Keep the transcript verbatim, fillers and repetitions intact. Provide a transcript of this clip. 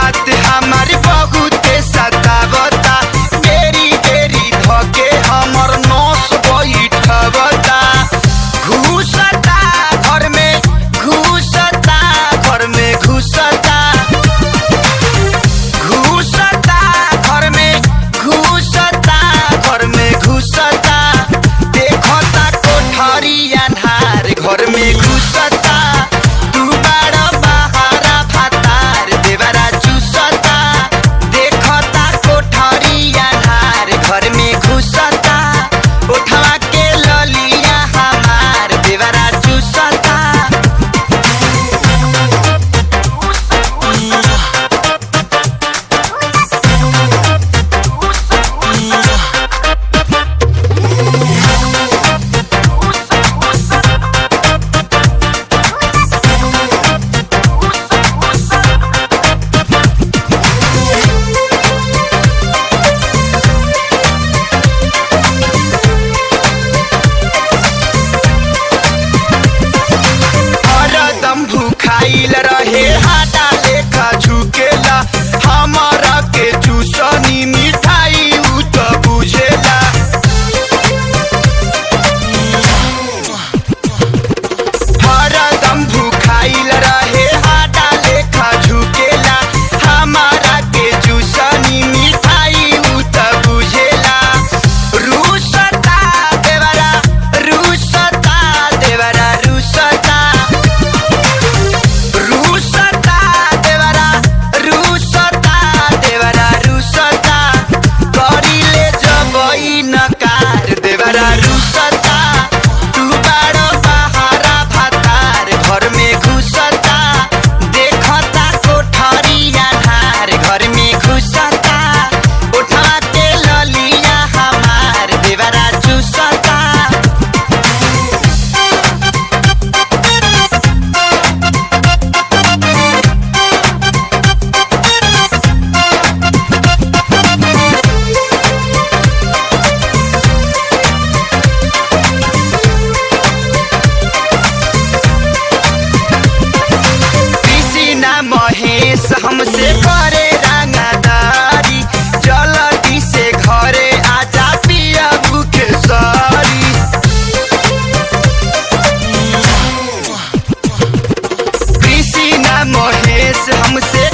बात हमारी बहुत सतावता, बेरी बेरी धके हमर नस बैठवता। घुसता घर में घुसता घर में घुसता घुसता घर में घुसता घर में घुसता। देखता कोठरी अन्हार घर में घुसता। तू बड़ा बहारा भातार देवरा चूसता। देखता कोठरी अन्हार घर में घुसता। उठवा के ललिया हमार देवरा चूसता। हरदम भूखाइल रहे हाटा लेखा झुकेला। हमारा के चूसनी मिठाई उ त बुझेला। हरदम भूखाइल रहे हाटा लेखा झुकेला। हमारा के चूसनी मिठाई उ त बुझेला। रूसता देवरा रूसता देवरा रूसता रूसता देवरा रूसता देवरा रूसता। करिले जबई नकार देवरा रूसता। तू बड़ा बहारा भातार घर में घुसता। देखता कोठरी अन्हार घर में घुसता। उठा के ललिया हमार देवरा चूसता। कृष्णा महेश हमसे करे रंगदारी। जल्दी से घरे आजा पिया भूखे सारी। कृष्णा महेश हमसे